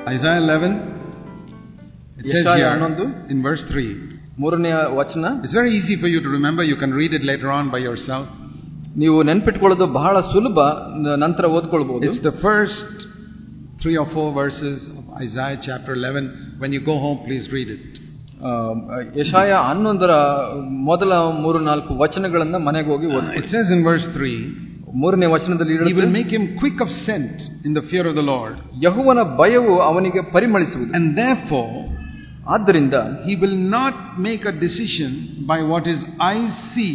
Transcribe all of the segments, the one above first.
Isaiah 11, it says here in verse 3. ಮೂರನೆಯ ವಚನ. It's very easy for you to remember. You can read it later on by yourself. ನೀವು ನೆನಪಿಟ್ಕೊಳ್ಳೋದು ಬಹಳ ಸುಲಭ, ನಂತರ ಓದ್ಕೊಳ್ಬಹುದು. It's the first 3 or 4 verses of Isaiah chapter 11. When you go home, please read it. ಯೆಶಾಯ 11ರ ಮೊದಲ 3-4 ವಚನಗಳನ್ನ ಮನೆಗೆ ಹೋಗಿ ಓದಿ. It says in verse 3, ಮೂರನೇ ವಚನದಲ್ಲಿ He will make him quick of scent in the fear of the Lord. ಯೆಹೋವನ ಭಯವು ಅವನಿಗೆ ಪರಿಮಳಿಸುವುದು. And therefore, ಆದ್ದರಿಂದ he will not make a decision by what his eyes see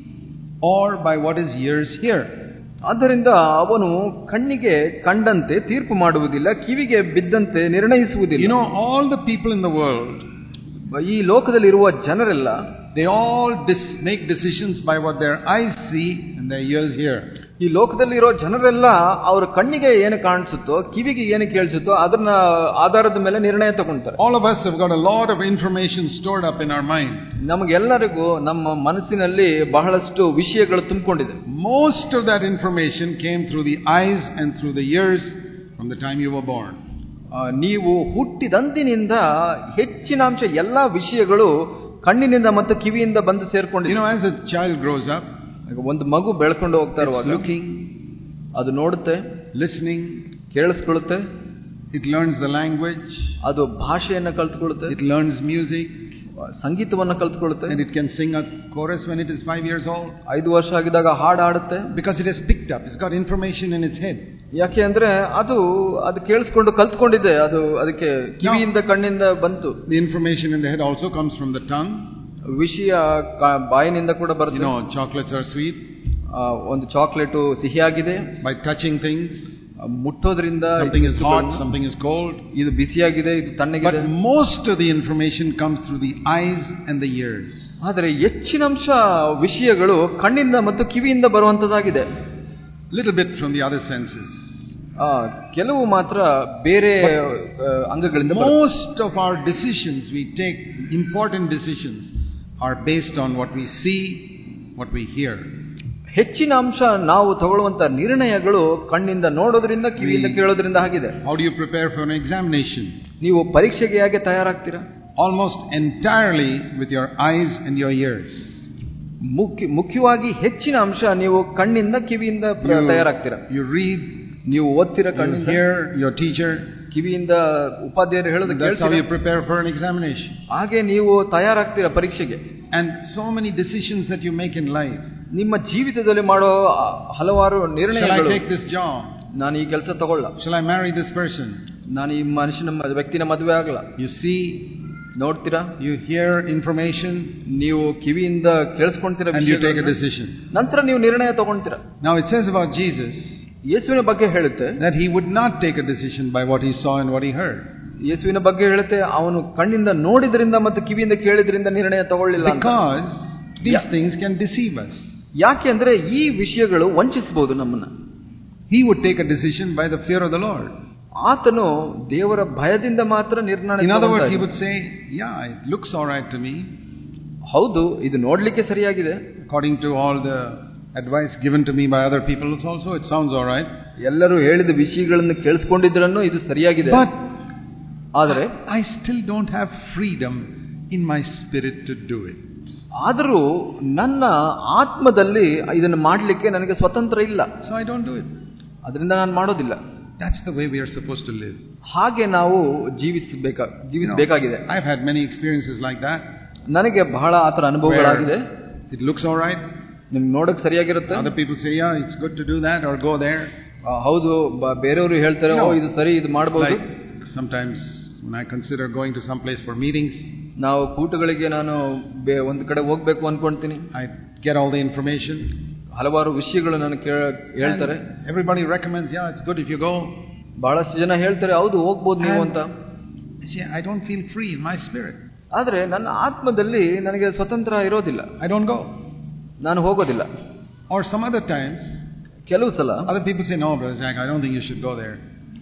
or by what his ears hear. ಆದ್ದರಿಂದ ಅವನು ಕಣ್ಣಿಗೆ ಕಂಡಂತೆ ತೀರ್ಪು ಮಾಡುವುದಿಲ್ಲ, ಕಿವಿಗೆ ಬಿದ್ದಂತೆ ನಿರ್ಣಯಿಸುವುದಿಲ್ಲ. You know, all the people in the world, ಈ ಲೋಕದಲ್ಲಿರುವ ಜನರೆಲ್ಲ, they all make decisions by what their eyes see and their ears hear. ಈ ಲೋಕದಲ್ಲಿರೋ ಜನರೆಲ್ಲ ಅವರ ಕಣ್ಣಿಗೆ ಏನು ಕಾಣಿಸುತ್ತೋ, ಕಿವಿಗೆ ಏನು ಕೇಳಿಸುತ್ತೋ ಅದನ್ನ ಆಧಾರದ ಮೇಲೆ ನಿರ್ಣಯ ತಗೊಳ್ತಾರೆ. All of us have got a lot of information stored up in our mind. ನಮಗೆಲ್ಲರಿಗೂ ನಮ್ಮ ಮನಸ್ಸಿನಲ್ಲಿ ಬಹಳಷ್ಟು ವಿಷಯಗಳು ತುಂಬಿಕೊಂಡಿದೆ. Most of that information came through the eyes and through the ears from the time you were born. ನೀವು ಹುಟ್ಟಿದಂದಿನಿಂದ ಹೆಚ್ಚಿನ ಅಂಶ ಎಲ್ಲಾ ವಿಷಯಗಳು ಕಣ್ಣಿನಿಂದ ಮತ್ತು ಕಿವಿಯಿಂದ ಬಂದು ಸೇರ್ಕೊಂಡಿದೆ. You know, as a child grows up, ಒಂದು ಮಗು ಬೆಳ್ಕೊಂಡು ಹೋಗ್ತಾ ಇರುವಾಗ looking, ಅದು ನೋಡುತ್ತೆ, listening, ಕೇಳಿಸ್ಕೊಳ್ಳುತ್ತೆ, it learns the language, ಅದು ಭಾಷೆಯನ್ನು ಕಲ್ತ್ಕೊಳ್ಳುತ್ತೆ, it learns music, ಸಂಗೀತವನ್ನು ಕಲ್ತ್ಕೊಳ್ಳುತ್ತೆ, and it can sing a chorus when it is 5 years old. 5 ವರ್ಷ ಆಗಿದಾಗ ಹಾಡು ಹಾಡುತ್ತೆ. Because it has picked up, it's got information in its head. ಯಾಕೆ ಅಂದ್ರೆ ಅದು ಕೇಳಿಸ್ಕೊಂಡು ಕಲ್ತ್ಕೊಂಡಿದೆ, ಅದು ಅದಕ್ಕೆ ಕಿವಿಯಿಂದ ಕಣ್ಣಿಂದ ಬಂತು. The information in the head also comes from the tongue. ವಿಷಯ ಬಾಯಿನಿಂದ ಕೂಡ ಬರುತ್ತೆ. You know, chocolates are sweet. ಒಂದು ಚಾಕ್ಲೇಟು ಸಿಹಿಯಾಗಿದೆ. By touching things, ಮುಟ್ಟೋದ್ರಿಂದ something is hot, something is cold. ಇದು ಬಿಸಿಯಾಗಿದೆ, ಇದು ತಣ್ಣಗಿದೆ. But most of the information comes through the eyes and the ears. ಆದರೆ ಹೆಚ್ಚಿನ ಅಂಶ ವಿಷಯಗಳು ಕಣ್ಣಿಂದ ಮತ್ತು ಕಿವಿಯಿಂದ ಬರುವಂತದ್ದಾಗಿದೆ. Little bit from the other senses. ಕೆಲವು ಮಾತ್ರ ಬೇರೆ ಅಂಗಗಳಿಂದ. Most of our decisions we take, important decisions, are based on what we see, what we hear. ಹೆಚ್ಚಿನ ಅಂಶ ನಾವು ತಗೊಳ್ಳುವಂತ ನಿರ್ಣಯಗಳು ಕಣ್ಣಿಂದ ನೋಡೋದ್ರಿಂದ, ಕಿವಿಯಿಂದ ಕೇಳೋದ್ರಿಂದ ಆಗಿದೆ. How do you prepare for an examination? ನೀವು ಪರೀಕ್ಷೆಗೆ ಹೇಗೆ ತಯಾರಾಗ್ತೀರಾ? Almost entirely with your eyes and your ears. ಮುಖ್ಯವಾಗಿ ಹೆಚ್ಚಿನ ಅಂಶ ನೀವು ಕಣ್ಣಿಂದ ಕಿವಿಯಿಂದ ತಯಾರಾಗ್ತೀರಾ. You read, ನೀವು ಓದ್ತೀರಾ ಕಣ್ಣಿಂದ, you hear your teacher, ಕಿವಿಯಿಂದ ಉಪಾಧ್ಯಾಯರು ಹೇಳೋದು ಕೇಳ್ತೀರಾ. That's how you prepare for an examination. ಹಾಗೆ ನೀವು ತಯಾರಾಗ್ತೀರಾ ಪರೀಕ್ಷೆಗೆ. And so many decisions that you make in life. ನಿಮ್ಮ ಜೀವಿತದಲ್ಲಿ ಮಾಡೋ ಹಲವಾರು ನಿರ್ಣಯಗಳು. Shall I take this job? ನಾನು ಈ ಕೆಲಸ ತಗೊಳ್ಳ. Shall I marry this person? ನಾನು ಈ ವ್ಯಕ್ತಿನ ಮದುವೆ ಆಗಲ್ಲ. You see, ನೋಡ್ತೀರಾ, you hear information, ನೀವು ಕಿವಿಯಿಂದ ಕೇಳಿಸ್ಕೊಂತೀರಾ, and you take a decision. ನಂತರ ನೀವು ನಿರ್ಣಯ ತಗೊಂತೀರಾ. Now it says about Jesus, ಯೇಸುವಿನ ಬಗ್ಗೆ ಹೇಳುತ್ತೆ, that he would not take a decision by what he saw and what he heard. ಯೇಸುವಿನ ಬಗ್ಗೆ ಹೇಳುತ್ತೆ, ಅವನು ಕಣ್ಣಿಂದ ನೋಡಿದ್ರಿಂದ ಮತ್ತು ಕಿವಿಯಿಂದ ಕೇಳಿದ್ರಿಂದ ನಿರ್ಣಯ ತಗೊಳ್ಳಿಲ್ಲ. Because these things can deceive us. ಯಾಕೆ ಅಂದ್ರೆ ಈ ವಿಷಯಗಳು ವಂಚಿಸಬಹುದು ನಮ್ಮನ್ನ. He would take a decision by the fear of the Lord. ಆತನು ದೇವರ ಭಯದಿಂದ ಮಾತ್ರ ನಿರ್ಣಯ. In other words, he would say, yeah, it looks all right to me. ಹೌದು, ಇದು ನೋಡ್ಲಿಕ್ಕೆ ಸರಿಯಾಗಿದೆ. According to all the advice given to me by other people also, it sounds all right. ಎಲ್ಲರೂ ಹೇಳಿದ ವಿಷಯಗಳನ್ನು ಕೇಳಿಸ್ಕೊಂಡಿದ್ರನ್ನು ಇದು ಸರಿಯಾಗಿದೆ. But ಆದರೆ I still don't have freedom in my spirit to do it. ಆದರೂ ನನ್ನ ಆತ್ಮದಲ್ಲಿ ಇದನ್ನು ಮಾಡಲಿಕ್ಕೆ ನನಗೆ ಸ್ವತಂತ್ರ ಇಲ್ಲ. So I don't do it. ಅದರಿಂದ ನಾನು ಮಾಡೋದಿಲ್ಲ. That's the way we are supposed to live. ಹಾಗೆ ನಾವು ಜೀವಿಸಬೇಕಾಗಿದೆ. I've had many experiences like that. ನನಗೆ ಬಹಳ ಆತರ ಅನುಭವಗಳಾಗಿದೆ. It looks all right. ನಿಮ್ಗೆ ನೋಡಕ್ ಸರಿಯಾಗಿರುತ್ತೆ. Other people say, yeah, it's good to do that or go there. ಹೌದು, ಬೇರೆಯವರು ಹೇಳ್ತಾರೆ, ಓ ಇದು ಸರಿ, ಇದು ಮಾಡಬಹುದು. Sometimes when I consider going to some place for meetings, ನಾವು ಕೂಟಗಳಿಗೆ ನಾನು ಒಂದು ಕಡೆ ಹೋಗ್ಬೇಕು ಅನ್ಕೊಂತೀನಿ. I get all the information. ಹಲವಾರು ವಿಷಯಗಳು ನಾನು ಹೇಳ್ತಾರೆ. Everybody recommends, yeah, it's good if you go. ಬಹಳಷ್ಟು ಜನ ಹೇಳ್ತಾರೆ, ಹೌದು ಹೋಗ್ಬೋದು ನೀವು ಅಂತ. See, I don't feel free in my spirit. ಆದ್ರೆ ನನ್ನ ಆತ್ಮದಲ್ಲಿ ನನಗೆ ಸ್ವತಂತ್ರ ಇರೋದಿಲ್ಲ. I don't go. ನಾನು ಹೋಗೋದಿಲ್ಲ. Or some other times, ಕೆಲವು ಸಲ other people say, no, brother Zach, I don't think you should go there.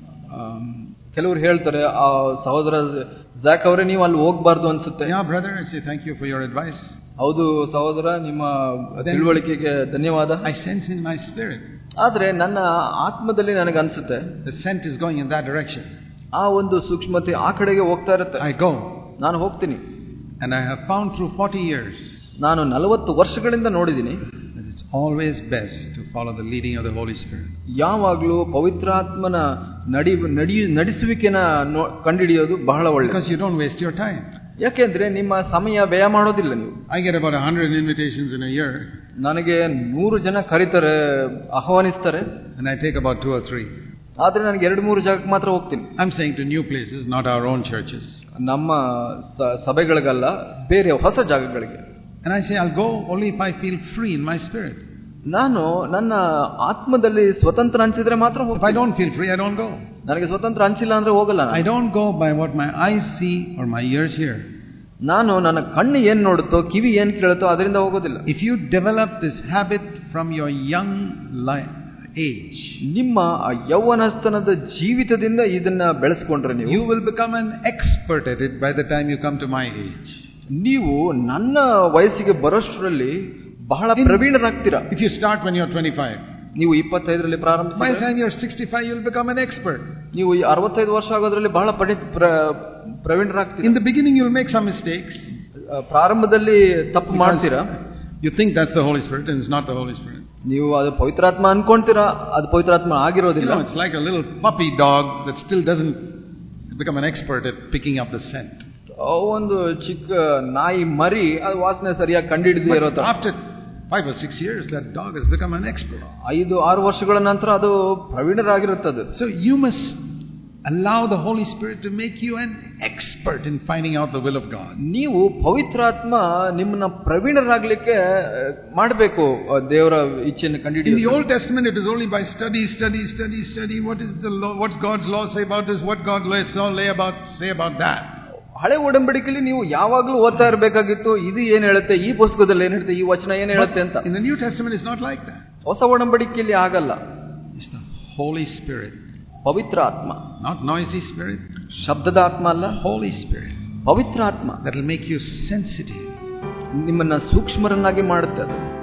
ಕೆಲವರು ಹೇಳ್ತಾರೆ, ಆ ಸಹೋದರ ಜಾಕ್ ಅವರೇ ನೀವು ಅಲ್ಲಿ ಹೋಗಬಾರ್ದು ಅನ್ಸುತ್ತೆ. Yeah, brother, I say thank you for your advice. ಹೌದು ಸಹೋದರ, ನಿಮ್ಮ ತಿಳುವಳಿಕೆಗೆ ಧನ್ಯವಾದ. I sense in my spirit. ಆದ್ರೆ ನನ್ನ ಆತ್ಮದಲ್ಲಿ ನನಗೆ ಅನ್ಸುತ್ತೆ, the scent is going in that direction. ಆ ಒಂದು ಸೂಕ್ಷ್ಮತೆ ಆ ಕಡೆಗೆ ಹೋಗ್ತಾ ಇರುತ್ತೆ. I go. ನಾನು ಹೋಗ್ತೀನಿ. And I have found through 40 years. ನಾನು 40 ವರ್ಷಗಳಿಂದ ನೋಡಿದ್ದೀನಿ. That it's always best to follow the leading of the Holy Spirit. ಯಾವಾಗಲೂ ಪವಿತ್ರಾತ್ಮನ ನಡೆಸುವಿಕೆನ ಕಂಡುಹಿಡಿಯೋದು ಬಹಳ ಒಳ್ಳೆಯದು. Because you don't waste your time. ಯಾಕೆಂದ್ರೆ ನಿಮ್ಮ ಸಮಯ ವ್ಯಯ ಮಾಡೋದಿಲ್ಲ ನೀವು. I get about 100 invitations in a year. ನನಗೆ 100 ಜನ ಕರೀತಾರೆ, ಆಹ್ವಾನಿಸ್ತಾರೆ. And I take about 2 or 3. ಆದ್ರೆ ನನಗೆ 2-3 ಜಾಗಕ್ಕೆ ಮಾತ್ರ ಹೋಗ್ತೀನಿ. I'm saying to new places, not our own churches. ನಮ್ಮ ಸಭೆಗಳಿಗಲ್ಲ, ಬೇರೆ ಹೊಸ ಜಾಗಗಳಿಗೆ. And I say I'll go only if I feel free in my spirit. ನಾನು ನನ್ನ ಆತ್ಮದಲ್ಲಿ ಸ್ವತಂತ್ರ ಅನಿಸಿದ್ರೆ ಮಾತ್ರ ಹೋಗ್ತೀನಿ. If I don't feel free, I don't go. ನನಗೆ ಸ್ವತಂತ್ರ ಅನಿಸಿಲ್ಲ ಅಂದ್ರೆ ಹೋಗಲ್ಲ. I don't go by what my eyes see or my ears hear. ನಾನು ನನ್ನ ಕಣ್ಣು ಏನ್ ನೋಡುತ್ತೋ, ಕಿವಿ ಏನ್ ಕೇಳುತ್ತೋ ಅದರಿಂದ ಹೋಗೋದಿಲ್ಲ. If you develop this habit from your young age, ನಿಮ್ಮ ಯೌವನಸ್ಥನದ ಜೀವಿತದಿಂದ ಇದನ್ನ ಬೆಳೆಸ್ಕೊಂಡ್ರೆ ನೀವು, you will become an expert at it by the time you come to my age. ನೀವು ನನ್ನ ವಯಸ್ಸಿಗೆ ಬರೋಷ್ಟರಲ್ಲಿ ಬಹಳ ಪ್ರವೀಣರಾಗ್ತೀರಾ. If you start when you're 25, ನೀವು 25ರಲ್ಲಿ ಪ್ರಾರಂಭಿಸಿದ್ರೆ, by the time you're 65 you'll become an expert. ನೀವು 65 ವರ್ಷ ಆಗೋದ್ರಲ್ಲಿ ಬಹಳ ಪ್ರವೀಣರಾಗ್ತೀರಾ. In the beginning you'll make some mistakes. ಪ್ರಾರಂಭದಲ್ಲಿ ತಪ್ಪು ಮಾಡ್ತೀರಾ. You think that's the Holy Spirit and it's not the Holy Spirit. ನೀವು ಅದು ಪವಿತ್ರಾತ್ಮ ಅನ್ಕೊಂತೀರಾ, ಅದು ಪವಿತ್ರಾತ್ಮ ಆಗಿರೋದಿಲ್ಲ. It's like a little puppy dog that still doesn't become an expert at picking up the scent. ಒಂದು ಚಿಕ್ಕ ನಾಯಿ ಮರಿ ಅದು ವಾಸನೆ ಸರಿಯಾಗಿ ಕಂಡುಹಿಡಿದೇ ಇರೋ ತರ. After 5 or 6 years that dog has become an expert. 5-6 ವರ್ಷಗಳ ನಂತರ ಅದು ಪ್ರವೀಣರಾಗಿರುತ್ತದೆ. So you must allow the Holy Spirit to make you an expert in finding out the will of God. ನೀವು ಪವಿತ್ರಾತ್ಮ ನಿಮ್ಮನ್ನ ಪ್ರವೀಣರಾಗಲಿಕ್ಕೆ ಮಾಡಬೇಕು, ದೇವರ ಇಚ್ಛೆಯನ್ನು ಕಂಡುಹಿಡಿಯಲು. In the Old Testament it is only by study. What is the law? What's God's law say about this? What God say about that? ಹಳೆ ಒಡಂಬಡಿಕೆಯಲ್ಲಿ ನೀವು ಯಾವಾಗಲೂ ಓದ್ತಾ ಇರಬೇಕಾಗಿತ್ತು, ಇದು ಏನ್ ಹೇಳುತ್ತೆ, ಈ ಪುಸ್ತಕದಲ್ಲಿ ಏನ್ ಹೇಳುತ್ತೆ, ಈ ವಚನ ಏನ್ ಹೇಳುತ್ತೆ ಅಂತ. In the New Testament it's not like that. ಹೊಸ ಒಡಂಬಡಿಕೆಯಲ್ಲಿ ಆಗಲ್ಲ. It's the Holy Spirit. ಪವಿತ್ರ ಆತ್ಮ, not noisy spirit. ಶಬ್ದದ ಆತ್ಮ ಅಲ್ಲ, Holy Spirit. ಪವಿತ್ರ ಆತ್ಮ that will make you sensitive. ನಿಮ್ಮನ್ನ ಸೂಕ್ಷ್ಮರನ್ನಾಗಿ ಮಾಡುತ್ತೆ.